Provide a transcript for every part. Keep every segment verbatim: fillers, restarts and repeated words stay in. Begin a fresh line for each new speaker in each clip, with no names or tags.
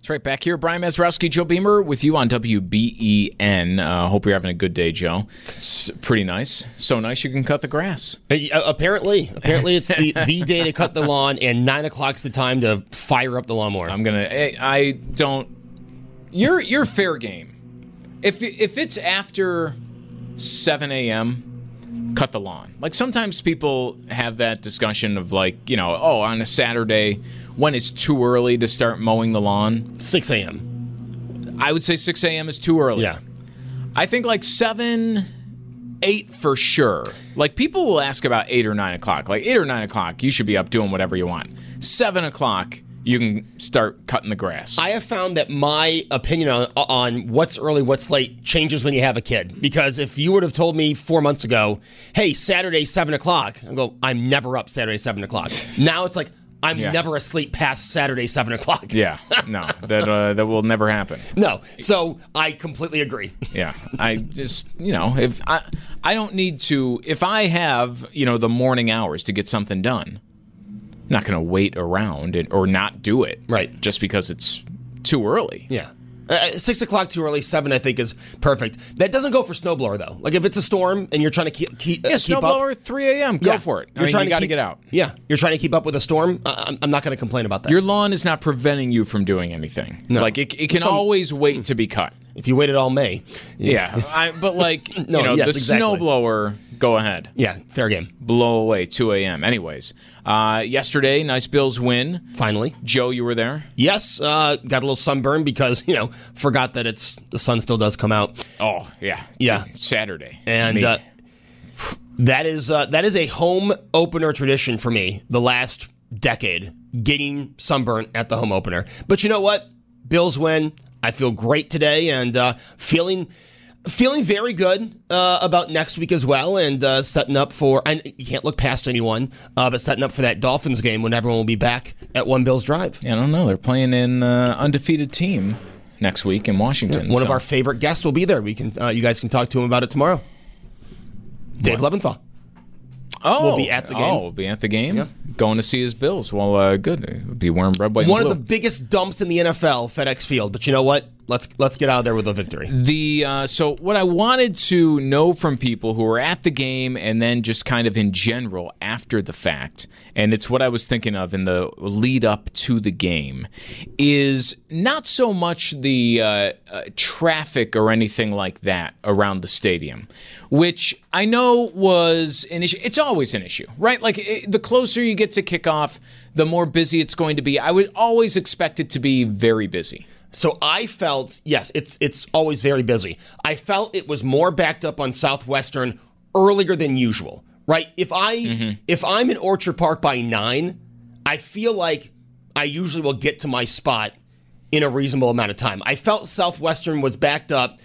That's right. Back here, Brian Mazurowski, Joe Beamer with you on W B E N. Uh, hope you're having a good day, Joe. It's pretty nice. So nice you can cut the grass.
Uh, apparently. Apparently it's the, the day to cut the lawn, and nine o'clock's the time to fire up the lawnmower.
I'm going to... I don't... You're, you're fair game. If, if it's after seven a.m., cut the lawn. Like, sometimes people have that discussion of, like, you know, oh, on a Saturday... when it's too early to start mowing the lawn?
six a.m.
I would say six a.m. is too early.
Yeah.
I think like seven, eight for sure. Like, people will ask about eight or nine o'clock. Like, eight or nine o'clock, you should be up doing whatever you want. seven o'clock, you can start cutting the grass.
I have found that my opinion on, on what's early, what's late changes when you have a kid. Because if you would have told me four months ago, hey, Saturday, seven o'clock, I go, I'm never up Saturday, seven o'clock. Now it's like, I'm yeah. never asleep past Saturday, seven o'clock.
Yeah, no, that uh, that will never happen.
No, so I completely agree.
Yeah, I just, you know, if I, I don't need to, if I have, you know, the morning hours to get something done, I'm not going to wait around and, or not do it.
Right.
Just because it's too early.
Yeah. Uh, six o'clock too early, seven I think is perfect. That doesn't go for snowblower though. Like if it's a storm and you're trying to keep keep,
yeah,
uh, keep
snowblower
up,
three a.m. Go
yeah,
for it. I
you're
mean,
trying
you
to
got to
keep,
get out.
Yeah, you're trying to keep up with a storm. Uh, I'm, I'm not going to complain about that.
Your lawn is not preventing you from doing anything.
No.
Like it, it can
Some,
always wait to be cut.
If you waited all May.
Yeah, I, but like
no,
you know,
yes,
the
exactly.
snowblower. Go ahead.
Yeah, fair game.
Blow away, two a.m. Anyways, uh, yesterday, nice Bills win.
Finally.
Joe, you were there?
Yes, uh, got a little sunburn because, you know, forgot that it's the sun still does come out.
Oh, yeah.
Yeah.
Saturday.
And uh, that is uh, that is a home opener tradition for me the last decade, getting sunburn at the home opener. But you know what? Bills win. I feel great today and uh, feeling... Feeling very good uh, about next week as well, and uh, setting up for, and you can't look past anyone, uh, but setting up for that Dolphins game when everyone will be back at One Bills Drive.
Yeah, I don't know. They're playing in uh, undefeated team next week in Washington.
Yeah, one
so.
of our favorite guests will be there. We can, uh, you guys can talk to him about it tomorrow. Dave
what?
Leventhal.
Oh,
will be at the game.
Oh, will be at the game?
Yeah.
Going to see his Bills. Well, uh, good. We'll be wearing red, white, and
One
blue.
of the biggest dumps in the N F L, FedEx Field. But you know what? Let's let's get out of there with a victory.
The uh, so what I wanted to know from people who were at the game and then just kind of in general after the fact, and it's what I was thinking of in the lead up to the game, is not so much the uh, uh, traffic or anything like that around the stadium, which I know was an issue. It's always an issue, right? Like it, the closer you get to kickoff, the more busy it's going to be. I would always expect it to be very busy.
So I felt, yes, it's it's always very busy. I felt it was more backed up on Southwestern earlier than usual, right? If I mm-hmm. if I'm in Orchard Park by nine, I feel like I usually will get to my spot in a reasonable amount of time. I felt Southwestern was backed up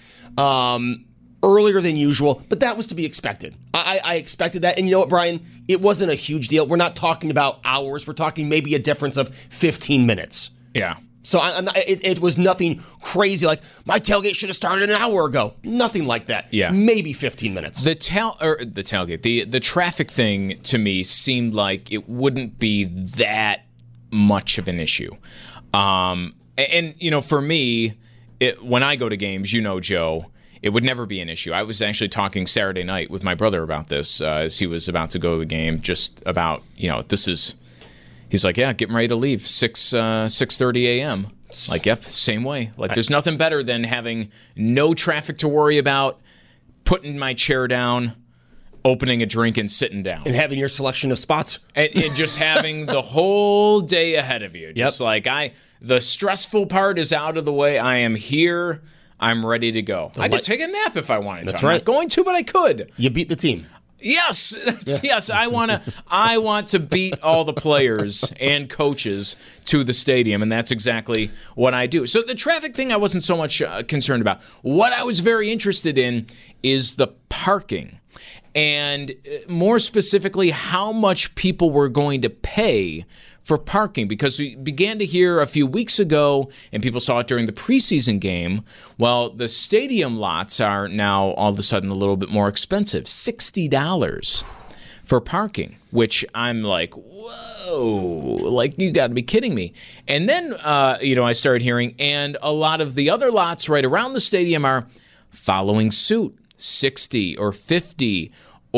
um, earlier than usual, but that was to be expected. I, I expected that, and you know what, Brian? It wasn't a huge deal. We're not talking about hours. We're talking maybe a difference of fifteen minutes.
Yeah.
So I, I'm not, it, it was nothing crazy like my tailgate should have started an hour ago. Nothing like that.
Yeah,
maybe fifteen minutes.
The tail or the tailgate, the the traffic thing to me seemed like it wouldn't be that much of an issue. Um, and, and you know, for me, it, when I go to games, you know, Joe, it would never be an issue. I was actually talking Saturday night with my brother about this uh, as he was about to go to the game, just about you know this is. He's like, yeah, getting ready to leave, six uh, six thirty a.m. Like, yep, same way. Like, there's nothing better than having no traffic to worry about, putting my chair down, opening a drink, and sitting down.
And having your selection of spots.
And, and just having the whole day ahead of you. Just yep. like, I, the stressful part is out of the way. I am here. I'm ready to go. The I light- could take a nap if I wanted
That's
to. I'm
right.
not going to, but I could.
You beat the team.
Yes, yeah. yes, I want to. I want to beat all the players and coaches to the stadium, and that's exactly what I do. So the traffic thing, I wasn't so much uh, concerned about. What I was very interested in is the parking, and more specifically, how much people were going to pay for parking, because we began to hear a few weeks ago, and people saw it during the preseason game, well, the stadium lots are now all of a sudden a little bit more expensive, sixty dollars for parking, which I'm like, whoa, like you got to be kidding me. And then, uh, you know, I started hearing, and a lot of the other lots right around the stadium are following suit, sixty or fifty,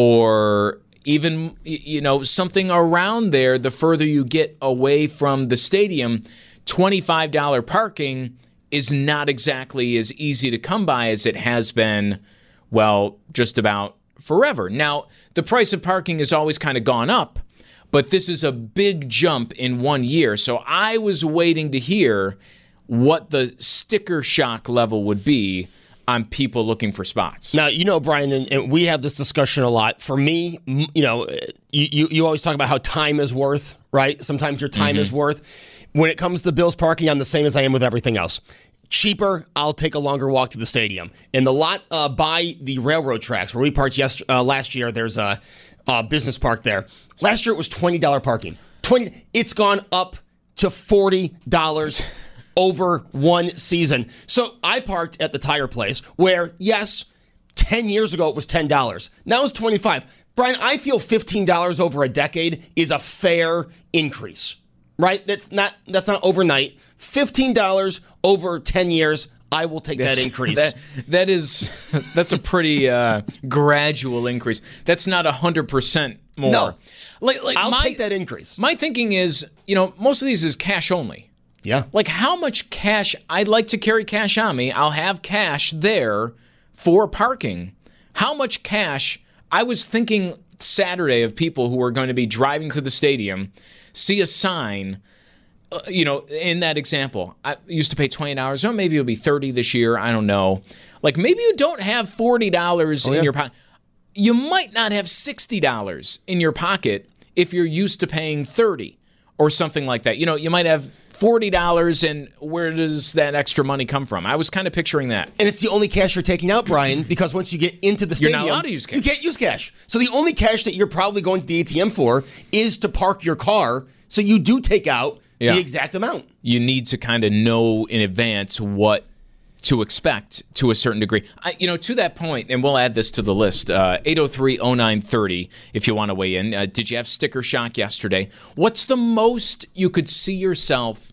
or even, you know, something around there. The further you get away from the stadium, twenty-five dollars parking is not exactly as easy to come by as it has been, well, just about forever. Now, the price of parking has always kind of gone up, but this is a big jump in one year. So I was waiting to hear what the sticker shock level would be on people looking for spots.
Now, you know, Brian, and, and we have this discussion a lot. For me, you know, you, you, you always talk about how time is worth, right? Sometimes your time mm-hmm. is worth. When it comes to Bills parking, I'm the same as I am with everything else. Cheaper, I'll take a longer walk to the stadium. In the lot uh, by the railroad tracks where we parked yes, uh, last year, there's a, a business park there. Last year it was twenty dollars parking. twenty It's gone up to forty dollars over one season. So I parked at the tire place where, yes, ten years ago it was ten dollars. Now it's twenty-five dollars. Brian, I feel fifteen dollars over a decade is a fair increase. Right? That's not that's not overnight. fifteen dollars over ten years, I will take that's, that increase.
That, that is that's a pretty uh, gradual increase. That's not one hundred percent more.
No.
Like, like
I'll
my,
take that increase.
My thinking is, you know, most of these is cash only.
Yeah.
Like how much cash, I'd like to carry cash on me. I'll have cash there for parking. How much cash, I was thinking Saturday of people who are going to be driving to the stadium, see a sign, uh, you know, in that example, I used to pay twenty dollars, or maybe it'll be thirty dollars this year, I don't know. Like maybe you don't have forty dollars oh, in yeah. your pocket. You might not have sixty dollars in your pocket if you're used to paying thirty dollars or something like that. You know, you might have forty dollars, and where does that extra money come from? I was kind of picturing that.
And it's the only cash you're taking out, Brian, because once you get into the stadium,
you're not allowed to use cash.
You can't use cash. So the only cash that you're probably going to the A T M for is to park your car, so you do take out yeah. the exact amount.
You need to kind of know in advance what to expect to a certain degree. I, you know, to that point, and we'll add this to the list, uh, eight oh three oh nine thirty if you want to weigh in. Uh, did you have sticker shock yesterday? What's the most you could see yourself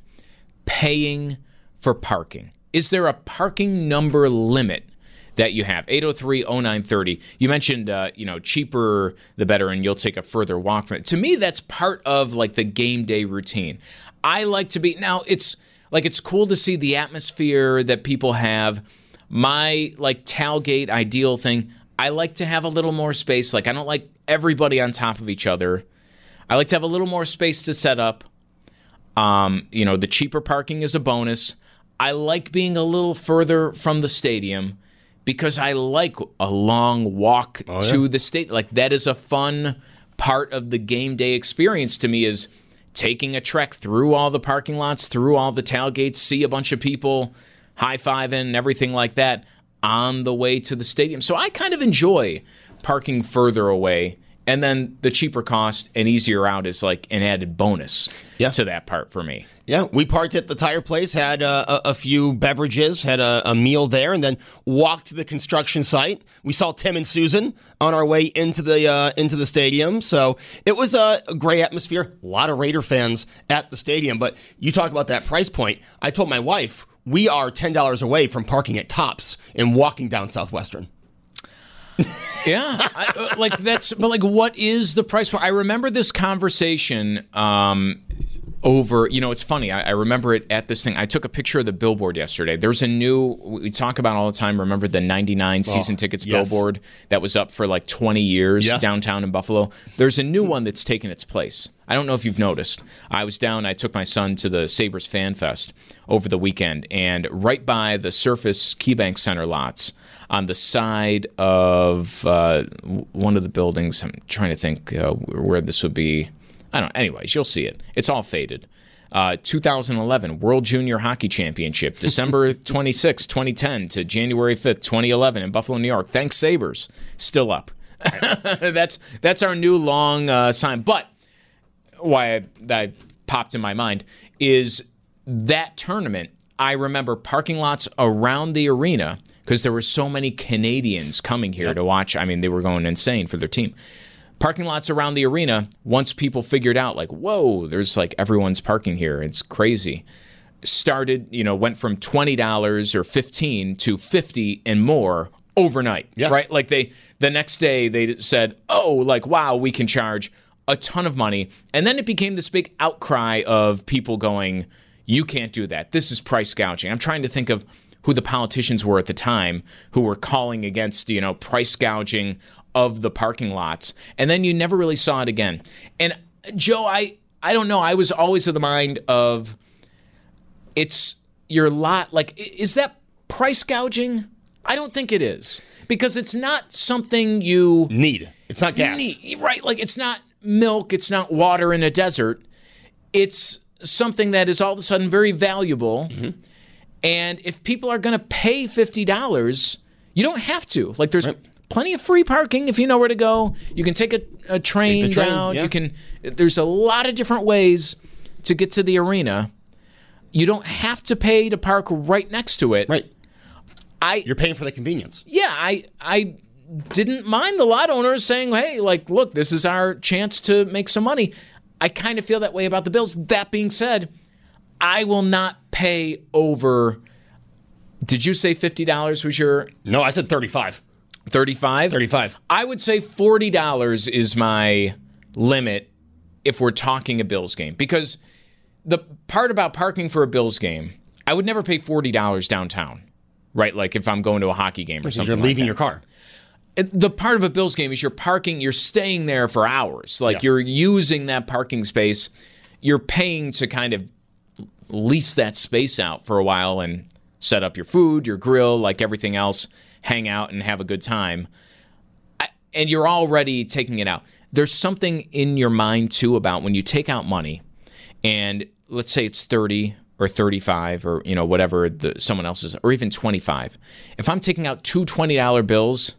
paying for parking? Is there a parking number limit that you have? eight oh three oh nine thirty. You mentioned, uh, you know, cheaper the better, and you'll take a further walk from it. To me, that's part of like the game day routine. I like to be, now it's like, it's cool to see the atmosphere that people have. My like tailgate ideal thing, I like to have a little more space. Like I don't like everybody on top of each other. I like to have a little more space to set up. Um, you know, the cheaper parking is a bonus. I like being a little further from the stadium because I like a long walk oh, to yeah. the stadium. Like that is a fun part of the game day experience to me, is taking a trek through all the parking lots, through all the tailgates, see a bunch of people high-fiving and everything like that on the way to the stadium. So I kind of enjoy parking further away. And then the cheaper cost and easier out is like an added bonus yeah. to that part for me.
Yeah, we parked at the tire place, had a, a, a few beverages, had a, a meal there, and then walked to the construction site. We saw Tim and Susan on our way into the uh, into the stadium. So it was a, a great atmosphere. A lot of Raider fans at the stadium. But you talk about that price point. I told my wife we are ten dollars away from parking at Tops and walking down Southwestern.
yeah, I, like that's, but like, what is the price? I remember this conversation um, over, you know, it's funny. I, I remember it at this thing. I took a picture of the billboard yesterday. There's a new, we talk about all the time, remember the ninety-nine season oh, tickets yes. billboard that was up for like twenty years yeah. downtown in Buffalo? There's a new one that's taken its place. I don't know if you've noticed. I was down, I took my son to the Sabres Fan Fest over the weekend, and right by the Surface KeyBank Center lots, on the side of uh, one of the buildings, I'm trying to think uh, where this would be. I don't know. Anyways, you'll see it. It's all faded. Uh, two thousand eleven World Junior Hockey Championship, December twenty-sixth, twenty ten to January fifth, twenty eleven in Buffalo, New York. Thanks, Sabres. Still up. that's that's our new long uh, sign. But why I, that popped in my mind is that tournament. I remember parking lots around the arena because there were so many Canadians coming here yep. to watch. I mean, they were going insane for their team. parking lots around the arena, once people figured out, like, whoa, there's like everyone's parking here. It's crazy. Started, you know, went from twenty dollars or fifteen dollars to fifty dollars and more overnight,
yeah.
right? Like they, the next day they said, oh, like, wow, we can charge a ton of money. And then it became this big outcry of people going, you can't do that. This is price gouging. I'm trying to think of who the politicians were at the time who were calling against, you know, price gouging of the parking lots. And then you never really saw it again. And Joe, I, I don't know. I was always of the mind of it's your lot. Like, is that price gouging? I don't think it is, because it's not something you
need. It's not gas.
Need, right? Like, it's not milk. It's not water in a desert. It's something that is all of a sudden very valuable. Mm-hmm. And if people are going to pay fifty dollars, you don't have to. Like, there's right. plenty of free parking if you know where to go. You can take a, a train, take the train down. Yeah. You can. There's a lot of different ways to get to the arena. You don't have to pay to park right next to it.
Right.
I,
You're paying for the convenience.
Yeah, I I didn't mind the lot owners saying, hey, like, look, this is our chance to make some money. I kind of feel that way about the Bills. That being said, I will not pay over, did you say fifty dollars was your?
No, I said thirty-five.
thirty-five?
thirty-five.
I would say forty dollars is my limit if we're talking a Bills game. Because the part about parking for a Bills game, I would never pay forty dollars downtown. Right, like if I'm going to a hockey game or
because
something
you're leaving
like that.
your car.
The part of a Bills game is you're parking, you're staying there for hours. Like, yeah. you're using that parking space. You're paying to kind of lease that space out for a while and set up your food, your grill, like everything else, hang out and have a good time. I, and you're already taking it out. There's something in your mind, too, about when you take out money, and let's say it's thirty or thirty-five or, you know, whatever the, someone else's, or even twenty-five. If I'm taking out two twenty dollar bills,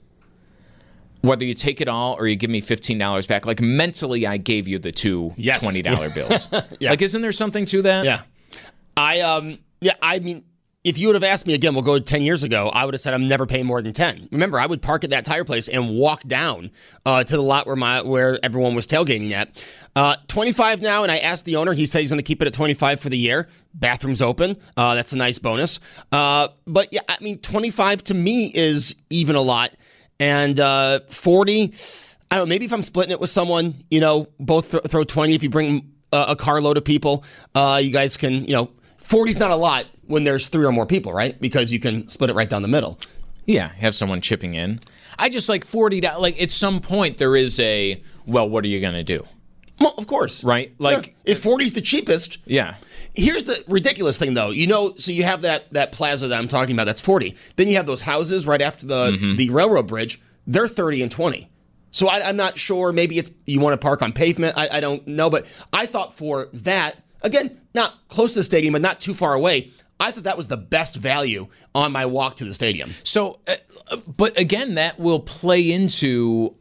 whether you take it all or you give me fifteen dollars back, like mentally I gave you the two
yes.
twenty dollar bills.
yeah.
Like, isn't there something to that?
Yeah. I, um, yeah, I mean, if you would have asked me again, we'll go ten years ago, I would have said I'm never paying more than ten. Remember, I would park at that tire place and walk down uh, to the lot where my where everyone was tailgating at. Uh, twenty-five now, and I asked the owner. He said he's going to keep it at twenty-five for the year. Bathroom's open. Uh, that's a nice bonus. Uh, but yeah, I mean, twenty-five to me is even a lot. And uh, forty, I don't know, maybe if I'm splitting it with someone, you know, both th- throw twenty. If you bring a, a carload of people, uh, you guys can, you know, forty's not a lot when there's three or more people, right? Because you can split it right down the middle.
Yeah, have someone chipping in. I just like forty dollars. Like, at some point, there is a, well, what are you going to do?
Well, of course.
Right? Like,
yeah. If forty's the cheapest.
Yeah.
Here's the ridiculous thing, though. You know, so you have that that plaza that I'm talking about, that's forty. Then you have those houses right after the, mm-hmm. the railroad bridge. They're thirty and twenty. So I, I'm not sure. Maybe it's you want to park on pavement. I, I don't know. But I thought for that, again, not close to the stadium, but not too far away, I thought that was the best value on my walk to the stadium.
So, uh, but again, that will play into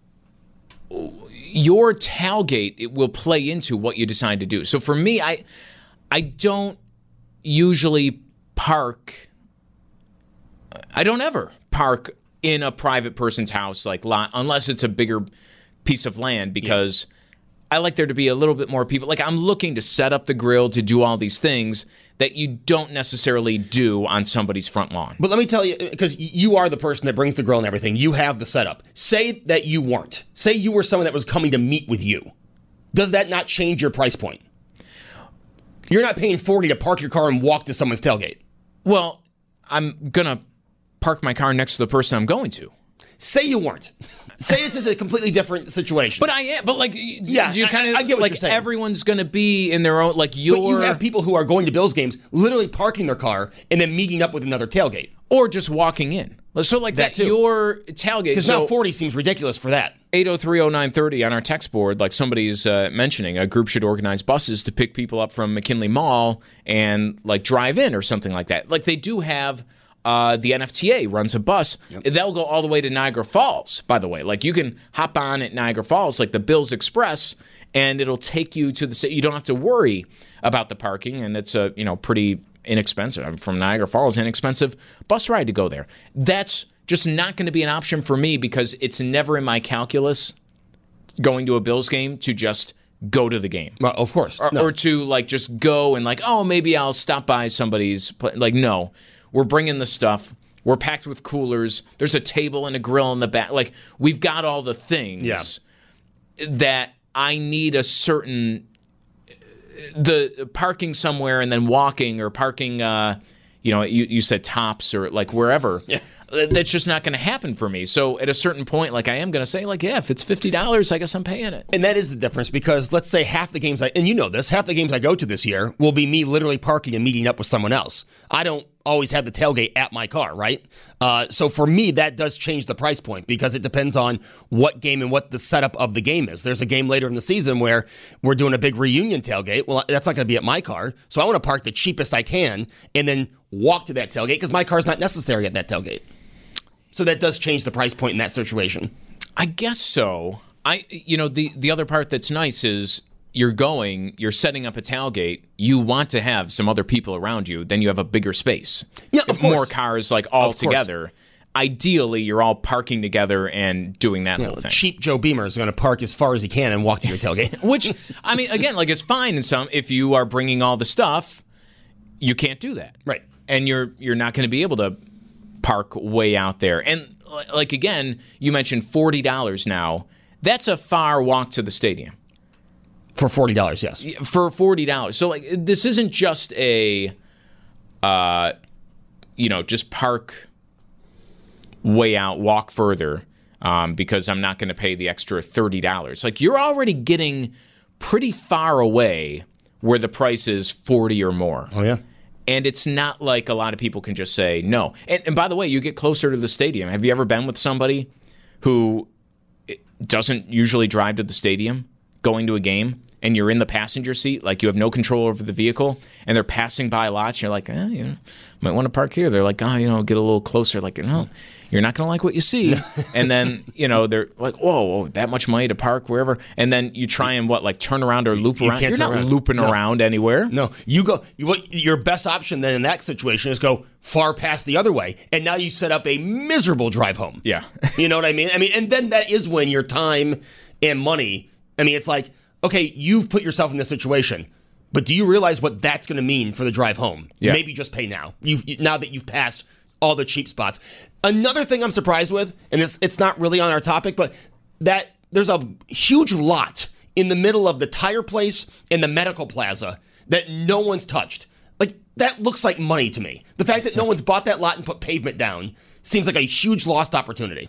your tailgate. It will play into what you decide to do. So for me, I I don't usually park. I don't ever park in a private person's house, like lot, unless it's a bigger piece of land, because yeah. I like there to be a little bit more people. Like, I'm looking to set up the grill, to do all these things that you don't necessarily do on somebody's front lawn.
But let me tell you, because you are the person that brings the grill and everything. You have the setup. Say that you weren't. Say you were someone that was coming to meet with you. Does that not change your price point? You're not paying forty to park your car and walk to someone's tailgate.
Well, I'm going to park my car next to the person I'm going to.
Say you weren't. Say it's just a completely different situation.
But I am. But like,
yeah,
do you kind of
I, I get what
like
you're saying.
Everyone's going to be in their own, like, your.
But you have people who are going to Bills games, literally parking their car and then meeting up with another tailgate,
or just walking in. So like that, that your tailgate.
Because
so,
now forty seems ridiculous for that.
eight oh three oh nine thirty on our text board, like somebody's uh, mentioning, a group should organize buses to pick people up from McKinley Mall and like drive in or something like that. Like, they do have. Uh, the N F T A runs a bus. Yep. They'll go all the way to Niagara Falls, by the way. Like, you can hop on at Niagara Falls, like the Bills Express, and it'll take you to the city. You don't have to worry about the parking, and it's a, you know, pretty inexpensive. I'm from Niagara Falls, inexpensive bus ride to go there. That's just not going to be an option for me because it's never in my calculus going to a Bills game to just go to the game.
Well, of course.
Or,
no.
or to like just go and like, oh, maybe I'll stop by somebody's place. Like, no, we're bringing the stuff. We're packed with coolers. There's a table and a grill in the back. Like, we've got all the things
Yeah.
that I need a certain the parking somewhere and then walking or parking. Uh, you know, you, you said Tops or like wherever.
Yeah.
That's just not going to happen for me. So at a certain point, like I am going to say, like, yeah, if it's fifty dollars, I guess I'm paying it.
And that is the difference because let's say half the games I, and you know this, half the games I go to this year will be me literally parking and meeting up with someone else. I don't always have the tailgate at my car, right? Uh, so for me, that does change the price point because it depends on what game and what the setup of the game is. There's a game later in the season where we're doing a big reunion tailgate. Well, that's not going to be at my car. So I want to park the cheapest I can and then walk to that tailgate because my car's not necessary at that tailgate. So that does change the price point in that situation.
I guess so. I, you know, the the other part that's nice is you're going, you're setting up a tailgate. You want to have some other people around you. Then you have a bigger space.
Yeah, of
if
course.
More cars, like all
Of course.
together. Ideally, you're all parking together and doing that
You
whole
know,
thing.
cheap Joe Beamer is going to park as far as he can and walk to your tailgate.
Which, I mean, again, like it's fine in some. If you are bringing all the stuff, you can't do that.
Right.
And you're you're not going to be able to park way out there. And like again, you mentioned forty dollars now. That's a far walk to the stadium.
For forty dollars, yes.
For forty dollars. So like this isn't just a uh you know, just park way out, walk further, um, because I'm not going to pay the extra thirty dollars. Like you're already getting pretty far away where the price is forty or more.
Oh, yeah.
And it's not like a lot of people can just say no. And, and by the way, you get closer to the stadium. Have you ever been with somebody who doesn't usually drive to the stadium going to a game and you're in the passenger seat, like you have no control over the vehicle and they're passing by lots? You're like, eh, you know, might want to park here. They're like, oh, you know, get a little closer. Like, no, you're not going to like what you see. And then, you know, they're like, whoa, whoa, that much money to park wherever. And then you try and what, like turn around or loop
You
around.
can't
You're
turn
not
around.
looping
No.
around anywhere.
No, you go. You, what, your best option then in that situation is go far past the other way, and now you set up a miserable drive home.
Yeah.
You know what I mean? I mean, and then that is when your time and money. I mean, it's like, okay, you've put yourself in this situation, but do you realize what that's going to mean for the drive home?
Yeah.
Maybe just pay now. You've now that you've passed all the cheap spots. Another thing I'm surprised with, and it's it's not really on our topic, but that there's a huge lot in the middle of the tire place and the medical plaza that no one's touched. Like, that looks like money to me. The fact that no one's bought that lot and put pavement down seems like a huge lost opportunity.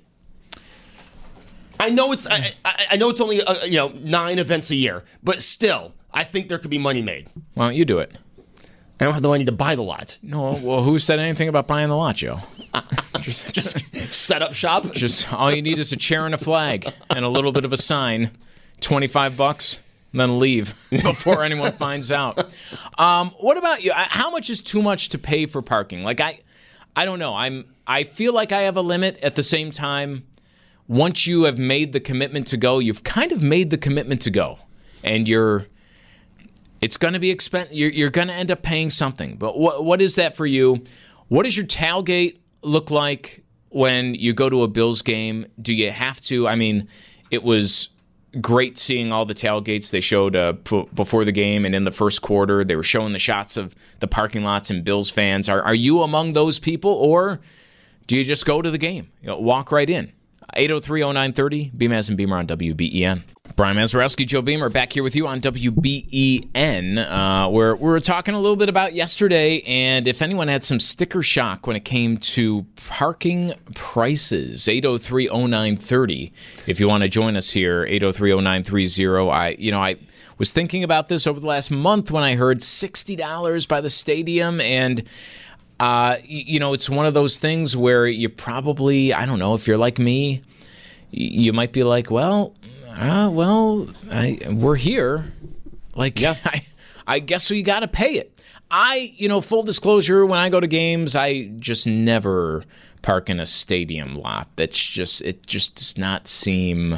I know it's I, I, I know it's only uh, you know nine events a year, but still, I think there could be money made.
Why don't you do it?
I don't have the money to buy the lot.
No, well, who said anything about buying the lot, Joe? Just,
Just set up shop.
just all you need is a chair and a flag and a little bit of a sign. Twenty-five bucks, and then leave before anyone finds out. Um, what about you? I- How much is too much to pay for parking? Like I, I don't know. I'm. I feel like I have a limit. At the same time, once you have made the commitment to go, you've kind of made the commitment to go, and you're. It's going to be expensive. You're, you're going to end up paying something. But what what is that for you? What does your tailgate look like when you go to a Bills game? Do you have to? I mean, it was great seeing all the tailgates they showed uh, p- before the game and in the first quarter. They were showing the shots of the parking lots and Bills fans. Are are you among those people, or do you just go to the game? You know, walk right in. eight oh three oh nine thirty, Beamaz and Beamer on W B E N. Brian Mazurowski, Joe Beamer, back here with you on W B E N, uh, where we were talking a little bit about yesterday, and if anyone had some sticker shock when it came to parking prices, eight oh three oh nine thirty. If you want to join us here, eight oh three oh nine thirty. I, you know, I was thinking about this over the last month when I heard sixty dollars by the stadium, and uh, you know, it's one of those things where you probably, I don't know, if you're like me, you might be like, well, uh, well, I, we're here. Like, yeah. I, I guess we got to pay it. I, you know, full disclosure, when I go to games, I just never park in a stadium lot. That's just, it just does not seem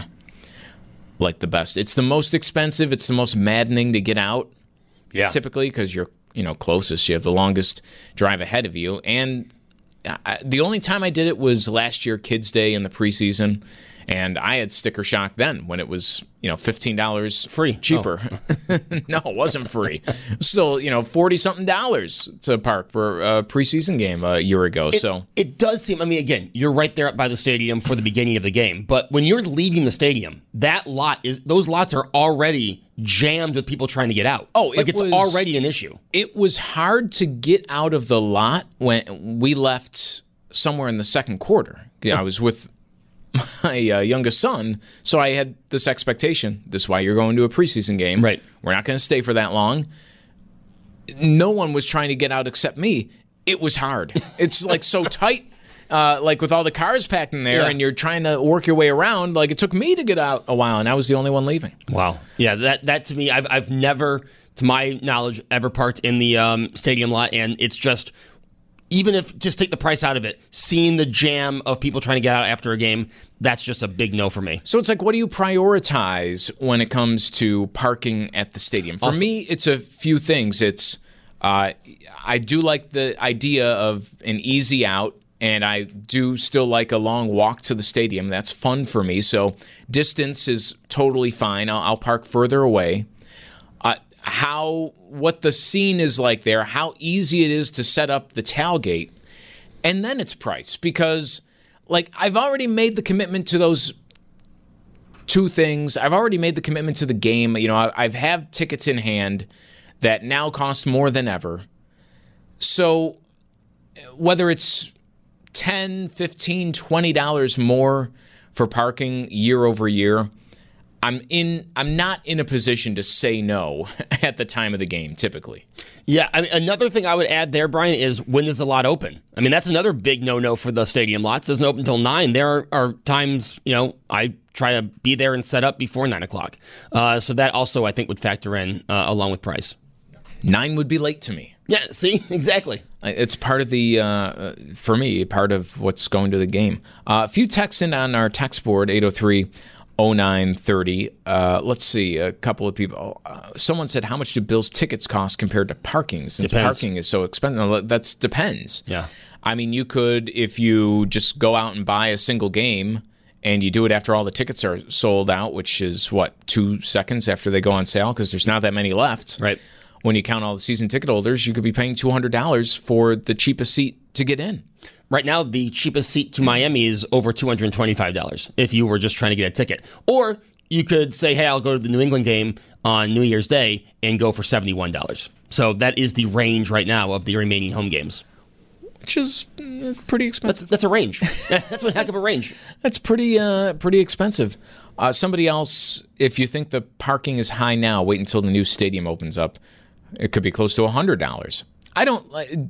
like the best. It's the most expensive. It's the most maddening to get out.
Yeah.
Typically, because you're, you know, closest. You have the longest drive ahead of you. And I, the only time I did it was last year, Kids Day in the preseason. And I had sticker shock then when it was, you know, fifteen dollars
free
cheaper. Oh. No, it wasn't free. Still, you know, forty something dollars to park for a preseason game a year ago.
It,
so
it does seem, I mean, again, you're right there by the stadium for the beginning of the game. But when you're leaving the stadium, that lot is, those lots are already jammed with people trying to get out.
Oh, it
like it's
was,
already an issue.
It was hard to get out of the lot when we left somewhere in the second quarter. I was with my uh, youngest son, so I had this expectation. This is why you're going to a preseason game.
Right.
We're not going to stay for that long. No one was trying to get out except me. It was hard. It's like so tight, uh, like with all the cars packed in there,
yeah.
and you're trying to work your way around. Like it took me to get out a while, and I was the only one leaving.
Wow. Yeah, that that to me, I've I've never, to my knowledge, ever parked in the um, stadium lot, and it's just, even if, just take the price out of it, seeing the jam of people trying to get out after a game, that's just a big no for me.
So it's like, what do you prioritize when it comes to parking at the stadium? For
Also,
me, it's a few things. It's uh, I do like the idea of an easy out, and I do still like a long walk to the stadium. That's fun for me. So distance is totally fine. I'll, I'll park further away. Uh, how what the scene is like there, how easy it is to set up the tailgate, and then it's price. Because, like, I've already made the commitment to those two things. I've already made the commitment to the game. You know, I, I've have tickets in hand that now cost more than ever. So whether it's ten, fifteen, twenty dollars more for parking year over year, I'm in. I'm not in a position to say no at the time of the game, typically.
Yeah, I mean, another thing I would add there, Brian, is when does the lot open? I mean, that's another big no-no for the stadium lots. It doesn't open until nine. There are, are times, you know, I try to be there and set up before nine o'clock. Uh, so that also, I think, would factor in uh, along with price.
Nine would be late to me.
Yeah, see? Exactly.
It's part of the, uh, for me, part of what's going to the game. Uh, a few texts in on our text board, eight oh three oh nine thirty. Uh, let's see, a couple of people. Uh, someone said, how much do Bills tickets cost compared to parking? Since
Depends.
parking is so expensive. That depends.
Yeah.
I mean, you could, if you just go out and buy a single game and you do it after all the tickets are sold out, which is, what, two seconds after they go on sale? Because there's not that many left.
Right.
When you count all the season ticket holders, you could be paying two hundred dollars for the cheapest seat to get in.
Right now, the cheapest seat to Miami is over two hundred twenty-five dollars if you were just trying to get a ticket. Or you could say, hey, I'll go to the New England game on New Year's Day and go for seventy-one dollars. So that is the range right now of the remaining home games.
Which is uh, pretty expensive.
That's, that's a range. That's one heck of a range.
That's pretty uh, pretty expensive. Uh, somebody else, if you think the parking is high now, wait until the new stadium opens up. It could be close to one hundred dollars. I don't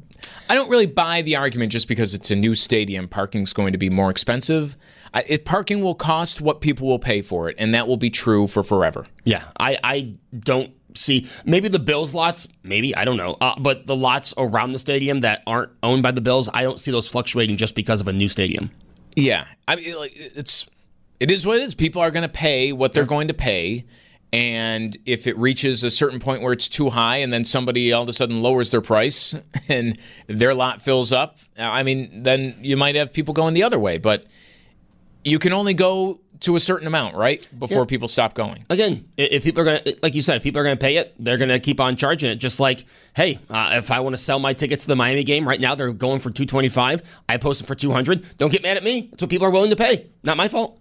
I don't really buy the argument just because it's a new stadium, parking's going to be more expensive. I, it, parking will cost what people will pay for it, and that will be true for forever.
Yeah, I, I don't see, maybe the Bills lots, maybe, I don't know, uh, but the lots around the stadium that aren't owned by the Bills, I don't see those fluctuating just because of a new stadium.
Yeah, I mean, like, it's it is what it is. People are going to pay what they're going to pay. And if it reaches a certain point where it's too high and then somebody all of a sudden lowers their price and their lot fills up, I mean, then you might have people going the other way. But you can only go to a certain amount, right, before
yeah.
people stop going.
Again, if people are going to, like you said, if people are going to pay it, they're going to keep on charging it. Just like, hey, uh, if I want to sell my tickets to the Miami game, right now they're going for two hundred twenty-five dollars. I post them for two hundred dollars. Don't get mad at me. That's what people are willing to pay. Not my fault.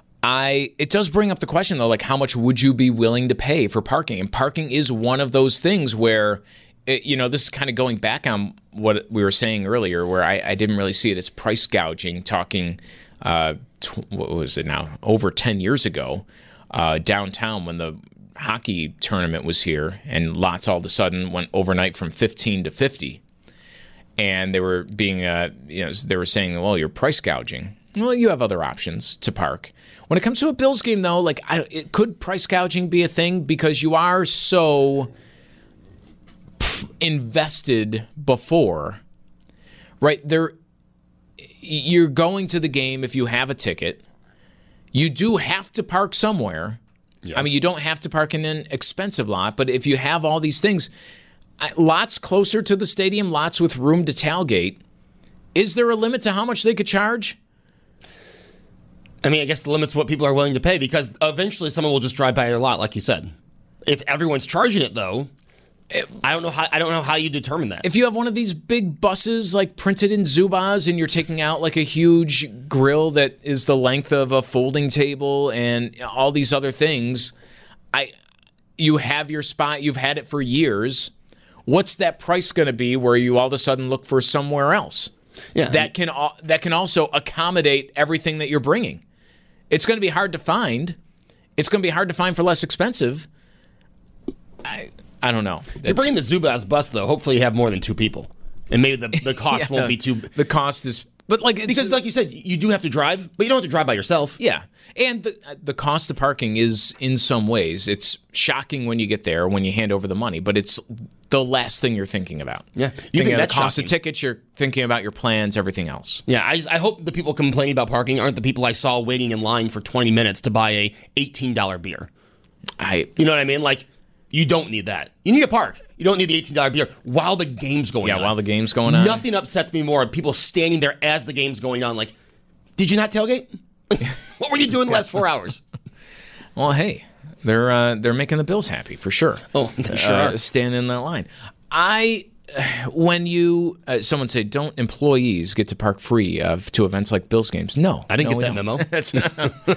I it does bring up the question, though, like how much would you be willing to pay for parking? And parking is one of those things where, it, you know, this is kind of going back on what we were saying earlier, where I, I didn't really see it as price gouging, talking, uh, tw- what was it now, over ten years ago, uh, downtown when the hockey tournament was here and lots all of a sudden went overnight from fifteen to fifty. And they were being, uh, you know, they were saying, well, you're price gouging. Well, you have other options to park. When it comes to a Bills game, though, like, I, it, could price gouging be a thing? Because you are so pff, invested before, right? There, you're going to the game if you have a ticket. You do have to park somewhere. Yes. I mean, you don't have to park in an expensive lot, but if you have all these things, lots closer to the stadium, lots with room to tailgate, is there a limit to how much they could charge?
I mean, I guess the limit's what people are willing to pay because eventually someone will just drive by your lot, like you said. If everyone's charging it, though, it, I don't know how I don't know how you determine that.
If you have one of these big buses like printed in Zubaz and you're taking out like a huge grill that is the length of a folding table and all these other things, I you have your spot, you've had it for years. What's that price going to be where you all of a sudden look for somewhere else?
Yeah.
That can that can also accommodate everything that you're bringing. It's going to be hard to find. It's going to be hard to find for less expensive. I I don't know.
If you're bringing the Zubaz bus, though, hopefully you have more than two people. And maybe the, the cost yeah, won't be too...
The cost is... But like it's,
because like you said, you do have to drive, but you don't have to drive by yourself.
Yeah. And the, the cost of parking is, in some ways, it's shocking when you get there, when you hand over the money, but it's the last thing you're thinking about.
Yeah. You
thinking
think
of
that's
the cost
shocking.
of tickets, you're thinking about your plans, everything else.
Yeah, I, just, I hope the people complaining about parking aren't the people I saw waiting in line for twenty minutes to buy a eighteen dollars beer.
I,
You know what I mean? Like, you don't need that. You need a park. You don't need the eighteen dollars beer while the game's going
yeah,
on.
Yeah, while the game's going on.
Nothing upsets me more than people standing there as the game's going on like, did you not tailgate? What were you doing the last four hours?
Well, hey, they're uh, they're making the Bills happy for sure.
Oh, they sure
uh,
are.
Standing in that line. I, when you, uh, someone say, don't employees get to park free uh, to events like Bills games? No.
I didn't
no,
get that
don't.
memo.
That's not,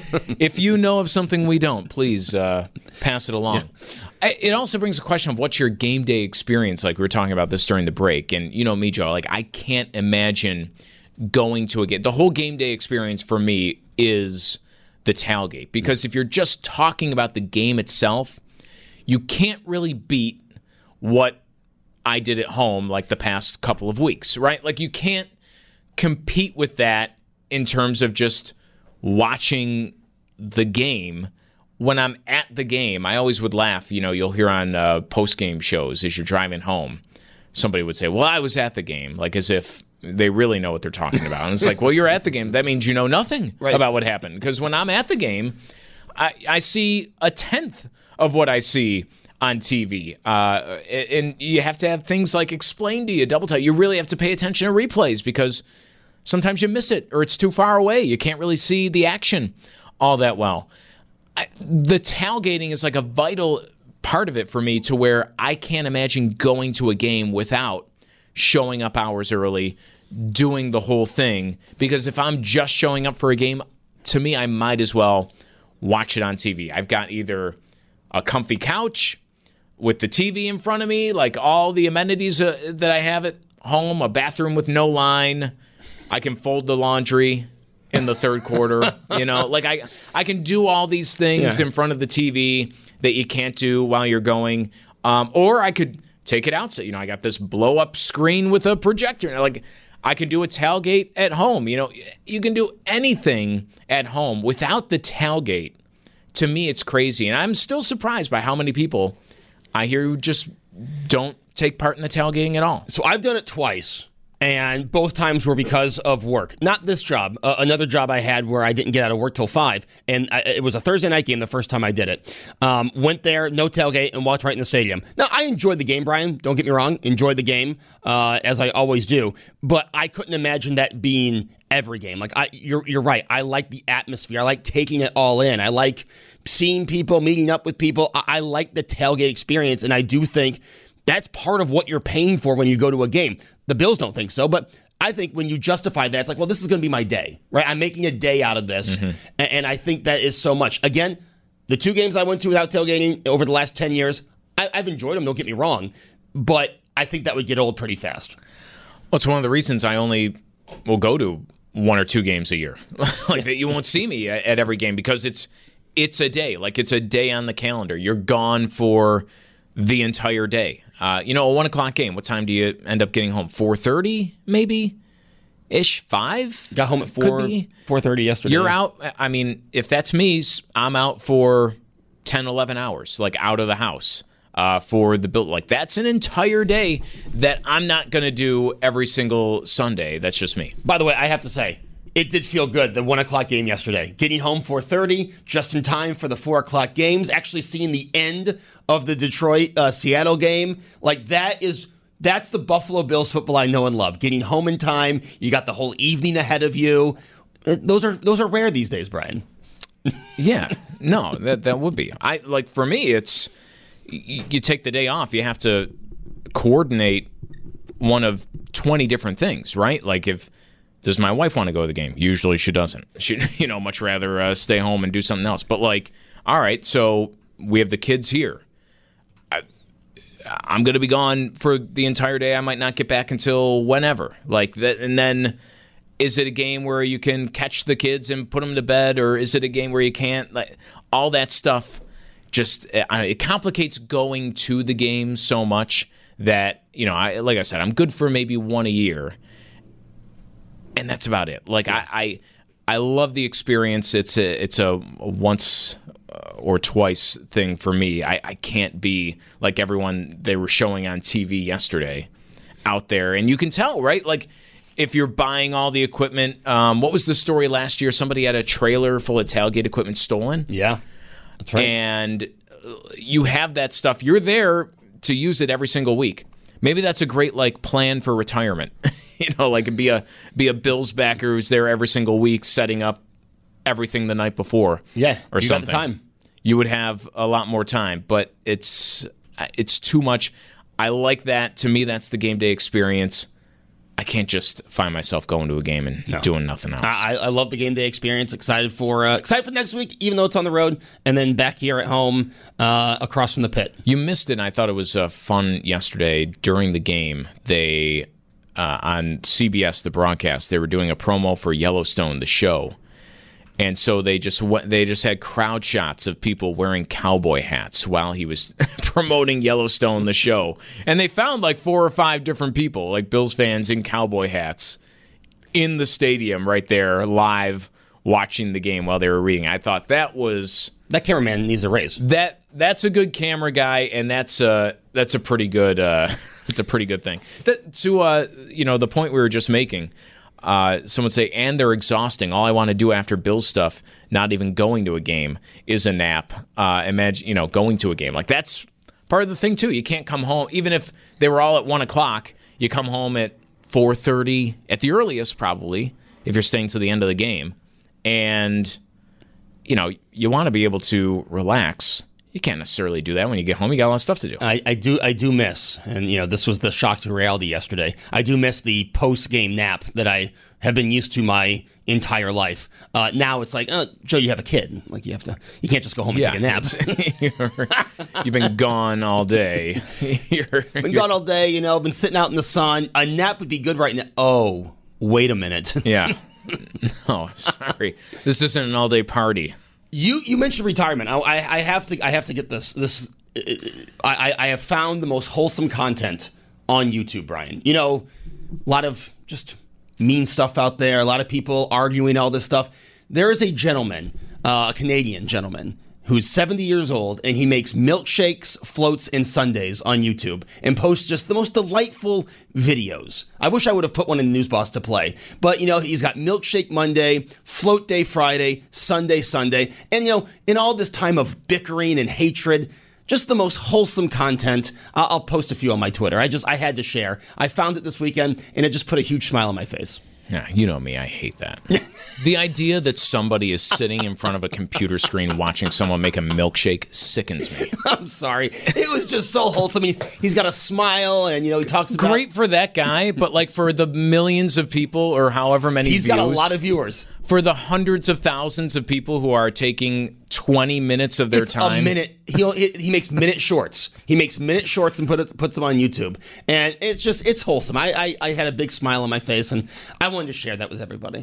if you know of something we don't, please uh, pass it along. Yeah. It also brings a question of what's your game day experience like. We were talking about this during the break. And you know me, Joe, like I can't imagine going to a game. The whole game day experience for me is the tailgate. Because if you're just talking about the game itself, you can't really beat what I did at home like the past couple of weeks, right? Like you can't compete with that in terms of just watching the game. When I'm at the game, I always would laugh. You know, you'll hear on uh, post-game shows as you're driving home, somebody would say, well, I was at the game, like as if they really know what they're talking about. And it's like, well, you're at the game. That means you know nothing right. about what happened. Because when I'm at the game, I, I see a tenth of what I see on T V. Uh, and you have to have things like explained to you, double tap. You really have to pay attention to replays because sometimes you miss it or it's too far away. You can't really see the action all that well. I, the tailgating is like a vital part of it for me to where I can't imagine going to a game without showing up hours early, doing the whole thing. Because if I'm just showing up for a game, to me, I might as well watch it on T V. I've got either a comfy couch with the T V in front of me, like all the amenities uh, that I have at home, a bathroom with no line. I can fold the laundry in the third quarter. You know, like I, I can do all these things yeah. in front of the T V that you can't do while you're going. Um, or I could take it outside. You know, I got this blow up screen with a projector. Like I could do a tailgate at home. You know, you can do anything at home without the tailgate. To me, it's crazy. And I'm still surprised by how many people I hear who just don't take part in the tailgating at all.
So I've done it twice, and both times were because of work. Not this job. Uh, another job I had where I didn't get out of work till five, and I, it was a Thursday night game the first time I did it. Um, went there, no tailgate, and walked right in the stadium. Now, I enjoyed the game, Brian. Don't get me wrong. Enjoyed the game, uh, as I always do. But I couldn't imagine that being every game. Like I, you're, you're right. I like the atmosphere. I like taking it all in. I like seeing people, meeting up with people. I, I like the tailgate experience, and I do think that's part of what you're paying for when you go to a game. The Bills don't think so, but I think when you justify that, it's like, well, this is going to be my day, right? I'm making a day out of this, mm-hmm. and, and I think that is so much. Again, the two games I went to without tailgating over the last ten years, I, I've enjoyed them, don't get me wrong, but I think that would get old pretty fast.
Well, it's one of the reasons I only will go to one or two games a year. Like that, you won't see me at, at every game because it's it's a day. Like it's a day on the calendar. You're gone for the entire day. Uh, you know, a one o'clock game. What time do you end up getting home? Four thirty, maybe ish. Five.
Got home at four. Four thirty yesterday.
You're out. I mean, if that's me, I'm out for ten, eleven hours, like out of the house uh, for the build. Like that's an entire day that I'm not going to do every single Sunday. That's just me.
By the way, I have to say, it did feel good, the one o'clock game yesterday. Getting home four thirty, just in time for the four o'clock games. Actually seeing the end of the Detroit-Seattle uh, game. Like, that is, that's the Buffalo Bills football I know and love. Getting home in time. You got the whole evening ahead of you. those are those are rare these days, Brian.
Yeah, no, that that would be. I like for me, it's you, you take the day off. You have to coordinate one of twenty different things, right? Like if does my wife want to go to the game? Usually she doesn't. She, you know, much rather uh, stay home and do something else. But like, all right, so we have the kids here. I, I'm going to be gone for the entire day. I might not get back until whenever. Like that, and then. Is it a game where you can catch the kids and put them to bed, or is it a game where you can't? Like all that stuff, just it complicates going to the game so much that you know. I like I said, I'm good for maybe one a year, and that's about it. Like I, I, I love the experience. It's a it's a once or twice thing for me. I, I can't be like everyone they were showing on T V yesterday out there, and you can tell, right? Like. If you're buying all the equipment, um, what was the story last year? Somebody had a trailer full of tailgate equipment stolen.
Yeah, that's right.
And you have that stuff. You're there to use it every single week. Maybe that's a great like plan for retirement. you know, like be a be a Bills backer who's there every single week, setting up everything the night before.
Yeah,
or
you
something.
got the time.
You would have a lot more time, but it's it's too much. I like that. To me, that's the game day experience. I can't just find myself going to a game and no. doing nothing else.
I, I love the game day experience. Excited for uh, excited for next week, even though it's on the road, and then back here at home, uh, across from the pit.
You missed it. And I thought it was uh, fun yesterday during the game. They uh, on C B S the broadcast they were doing a promo for Yellowstone the show, and so they just went, they just had crowd shots of people wearing cowboy hats while he was promoting Yellowstone the show. And they found like four or five different people, like Bills fans in cowboy hats, in the stadium right there live watching the game while they were reading. I thought that was
that cameraman needs a raise.
That that's a good camera guy, and that's a that's a pretty good uh, it's a pretty good thing. That to uh, you know the point we were just making. Uh, some would say, and they're exhausting. All I want to do after Bills stuff, not even going to a game, is a nap. Uh, imagine, you know, going to a game. Like, that's part of the thing, too. You can't come home, even if they were all at one o'clock, you come home at four thirty, at the earliest, probably, if you're staying to the end of the game. And, you know, you want to be able to relax. You can't necessarily do that when you get home. You got a lot of stuff to do.
I, I do I do miss, and you know, this was the shock to reality yesterday. I do miss the post-game nap that I have been used to my entire life. Uh, now it's like, oh, Joe, you have a kid. Like you have to, you can't just go home and
yeah,
take a nap.
You've been gone all day. you're,
been
you're,
gone all day. You know, been sitting out in the sun. A nap would be good right now. Oh, wait a minute.
yeah. No, sorry. This isn't an all-day party.
You you mentioned retirement. I, I I have to I have to get this this. I I have found the most wholesome content on YouTube, Brian. You know, a lot of just mean stuff out there. A lot of people arguing all this stuff. There is a gentleman, uh, a Canadian gentleman, who's seventy years old, and he makes milkshakes, floats, and sundaes on YouTube and posts just the most delightful videos. I wish I would have put one in the News Boss to play. But, you know, he's got Milkshake Monday, Float Day Friday, Sunday Sunday. And, you know, in all this time of bickering and hatred, just the most wholesome content. I'll, I'll post a few on my Twitter. I just, I had to share. I found it this weekend, and it just put a huge smile on my face.
Yeah, you know me. I hate that. The idea that somebody is sitting in front of a computer screen watching someone make a milkshake sickens me.
I'm sorry. It was just so wholesome. He, he's got a smile, and, you know, he talks about...
Great for that guy, but, like, for the millions of people or however many
he's
views...
got a lot of viewers.
For the hundreds of thousands of people who are taking twenty minutes of their
it's
time...
a minute. He'll, he he makes minute shorts. He makes minute shorts and put it, puts them on YouTube. And it's just, it's wholesome. I, I, I had a big smile on my face, and I wanted to share that with everybody.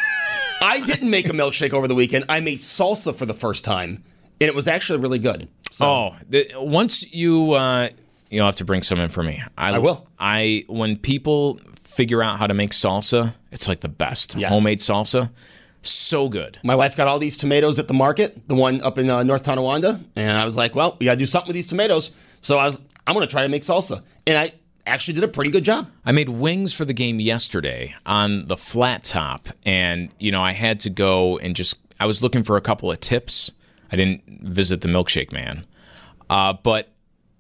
I didn't make a milkshake over the weekend. I made salsa for the first time, and it was actually really good. So.
Oh, the, once you... Uh, you'll have to bring some in for me. I,
I will.
I When people figure out how to make salsa, it's like the best.
Yeah.
Homemade salsa. So good.
My wife got all these tomatoes at the market, the one up in uh, North Tonawanda, and I was like, well, we got to do something with these tomatoes. So I was, I'm going to try to make salsa. And I actually did a pretty good job.
I made wings for the game yesterday on the flat top, and, you know, I had to go and just, I was looking for a couple of tips. I didn't visit the milkshake man. Uh, but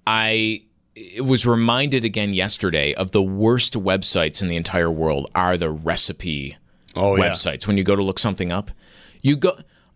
I was reminded again yesterday of the worst websites in the entire world are the recipe
oh, yeah.
websites when you go to look something up. You go,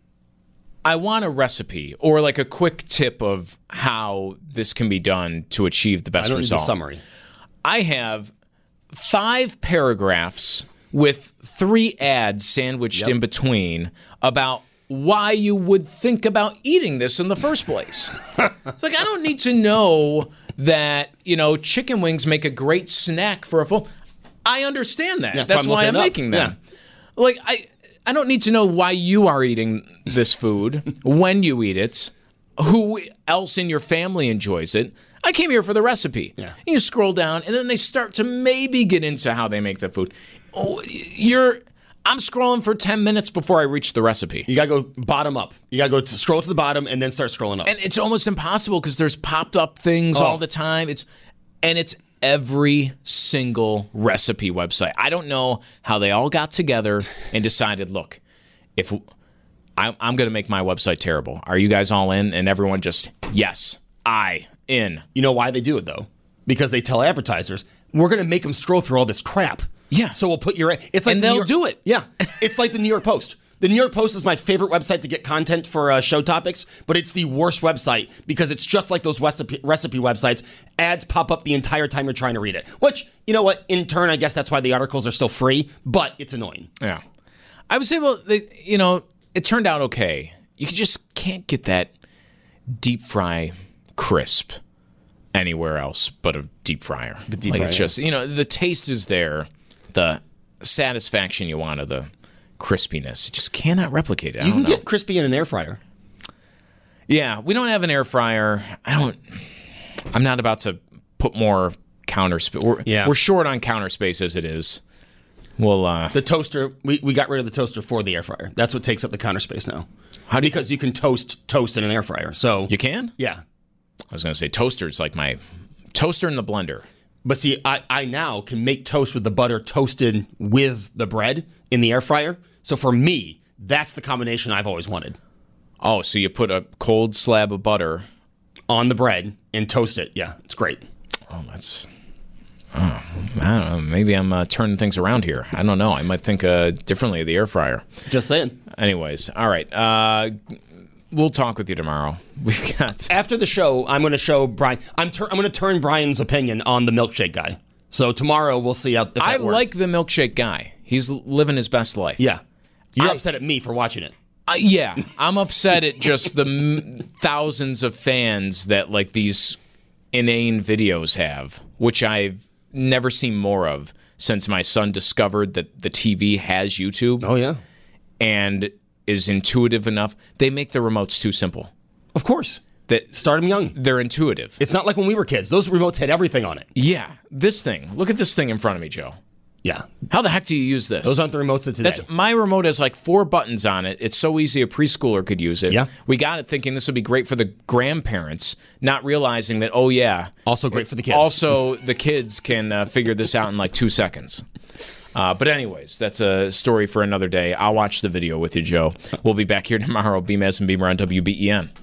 I want a recipe or like a quick tip of how this can be done to achieve the best
I don't
result.
need the summary.
I have five paragraphs with three ads sandwiched
Yep.
in between about why you would think about eating this in the first place. It's like, I don't need to know that, you know, chicken wings make a great snack for a full... I understand that.
Yeah,
that's,
that's
why
why
I'm
I'm looking it up.
making them. Yeah. Like, I, I don't need to know why you are eating this food, when you eat it, who else in your family enjoys it. I came here for the recipe.
Yeah.
You scroll down, and then they start to maybe get into how they make the food. Oh, you're... I'm scrolling for ten minutes before I reach the recipe.
You got to go bottom up. You got to go to scroll to the bottom and then start scrolling up.
And it's almost impossible because there's popped up things
Oh.
all the time. It's and it's every single recipe website. I don't know how they all got together and decided, look, if I, I'm going to make my website terrible, are you guys all in? And everyone just, yes, I in.
You know why they do it, though? Because they tell advertisers, we're going to make them scroll through all this crap.
Yeah.
So we'll put your... It's like
And
the New
they'll
York-
do it.
Yeah. It's like the New York Post. The New York Post is my favorite website to get content for uh, show topics, but it's the worst website because it's just like those recipe, recipe websites. Ads pop up the entire time you're trying to read it. Which, you know what? In turn, I guess that's why the articles are still free, but it's annoying.
Yeah. I would say, well, they, you know, it turned out okay. You just can't get that deep fry crisp anywhere else but a deep fryer. The
deep
like
fryer,
it's just, you know, the taste is there. The satisfaction you want of the crispiness. You just cannot replicate it. I
You
don't
can
know.
get crispy in an air fryer.
Yeah, we don't have an air fryer. I don't. I'm not about to put more counter space. We're,
Yeah.
we're short on counter space as it is. We'll. Uh,
The toaster, we, we got rid of the toaster for the air fryer. That's what takes up the counter space now.
how do you,
Because you can toast toast in an air fryer. So,
you can?
yeah.
I was going to say toaster's like my toaster in the blender.
But see, I, I now can make toast with the butter toasted with the bread in the air fryer. So for me, that's the combination I've always wanted.
Oh, so you put a cold slab of butter
On the bread and toast it. Yeah, it's great.
Oh, that's. Oh, I don't know. Maybe I'm uh, turning things around here. I don't know. I might think uh, differently of the air fryer.
Just saying.
Anyways, all right. Uh, we'll talk with you tomorrow. We've got.
After the show, I'm going to show Brian. I'm tur- I'm going to turn Brian's opinion on the milkshake guy. So tomorrow we'll see how. If that
I
works.
like the milkshake guy. He's living his best life.
Yeah, you're
I-
upset at me for watching it.
Uh, yeah, I'm upset at just the m- thousands of fans that like these inane videos have, which I've never seen more of since my son discovered that the T V has YouTube
Oh yeah,
and is intuitive enough. They make the remotes too simple.
of course.
That
Start them young.
they're intuitive.
It's not like when we were kids. Those remotes had everything on it.
Yeah, this thing. Look at this thing in front of me, Joe.
Yeah,
How the heck do you use this?
those aren't the remotes of today.
That's my remote has like four buttons on it. It's so easy a preschooler could use it.
Yeah.
We got it thinking this would be great for the grandparents, not realizing that, oh yeah,
Also great for the kids.
also the kids can uh, figure this out in like two seconds. Uh, but anyways, that's a story for another day. I'll watch the video with you, Joe. We'll be back here tomorrow. Beamaz and Beamer on W B E N.